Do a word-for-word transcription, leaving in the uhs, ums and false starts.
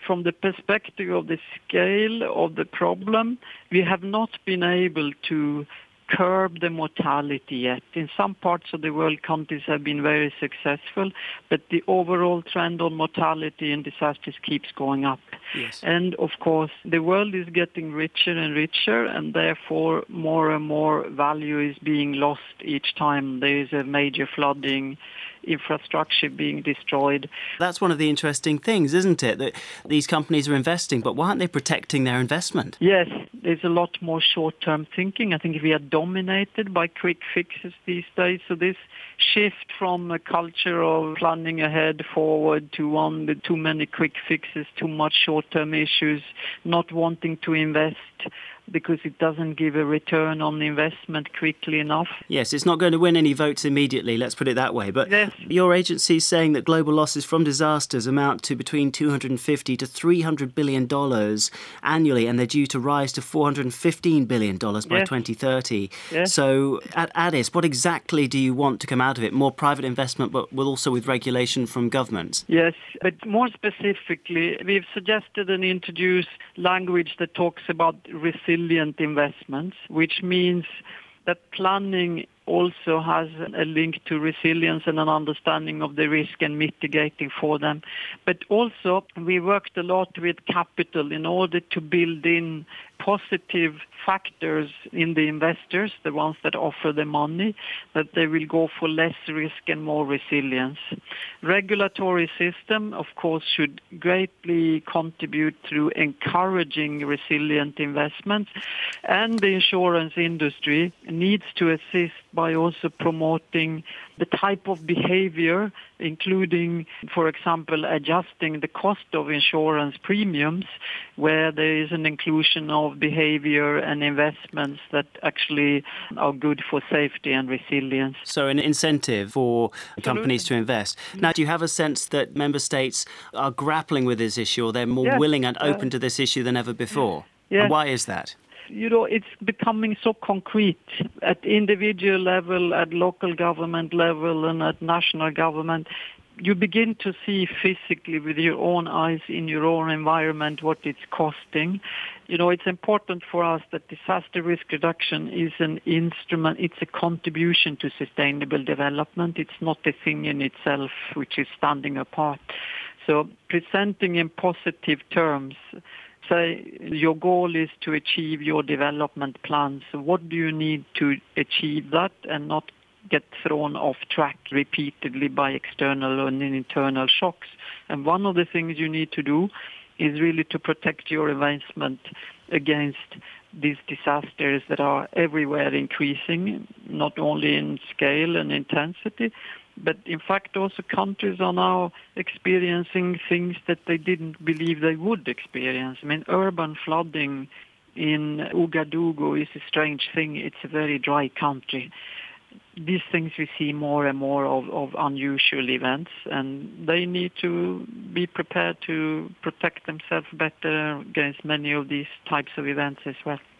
from the perspective of the scale of the problem, we have not been able to curb the mortality yet. In some parts of the world, countries have been very successful, but the overall trend on mortality and disasters keeps going up. Yes. And of course, the world is getting richer and richer, and therefore more and more value is being lost each time there is a major flooding, infrastructure being destroyed. That's one of the interesting things, isn't it? That these companies are investing, but why aren't they protecting their investment? Yes, there's a lot more short-term thinking. I think we are dominated by quick fixes these days. So this shift from a culture of planning ahead, forward, to one with too many quick fixes, too much short-term issues, not wanting to invest because it doesn't give a return on the investment quickly enough. Yes, it's not going to win any votes immediately, let's put it that way. But yes. Your agency is saying that global losses from disasters amount to between two hundred fifty to three hundred billion dollars annually, and they're due to rise to four hundred fifteen billion dollars by yes. twenty thirty. Yes. So at Addis, what exactly do you want to come out of it? More private investment, but also with regulation from governments? Yes, but more specifically, we've suggested and introduced language that talks about resilient investments, which means that planning also has a link to resilience and an understanding of the risk and mitigating for them. But also, we worked a lot with capital in order to build in positive factors in the investors, the ones that offer the money, that they will go for less risk and more resilience. Regulatory system, of course, should greatly contribute through encouraging resilient investments, and the insurance industry needs to assist by also promoting the type of behavior, including, for example, adjusting the cost of insurance premiums, where there is an inclusion of behavior and investments that actually are good for safety and resilience. So an incentive for Absolutely. companies to invest. Now, do you have a sense that member states are grappling with this issue, or they're more yes. willing and open uh, to this issue than ever before? Yes. And why is that? You know, it's becoming so concrete at individual level, at local government level, and at national government. You begin to see physically with your own eyes in your own environment what it's costing. You know, it's important for us that disaster risk reduction is an instrument, it's a contribution to sustainable development. It's not a thing in itself which is standing apart. So presenting in positive terms, say your goal is to achieve your development plans. So what do you need to achieve that, and not get thrown off track repeatedly by external and internal shocks. And one of the things you need to do is really to protect your investment against these disasters that are everywhere increasing, not only in scale and intensity, but in fact also countries are now experiencing things that they didn't believe they would experience. I mean, urban flooding in Ouagadougou is a strange thing. It's a very dry country. These things we see more and more of, of unusual events, and they need to be prepared to protect themselves better against many of these types of events as well.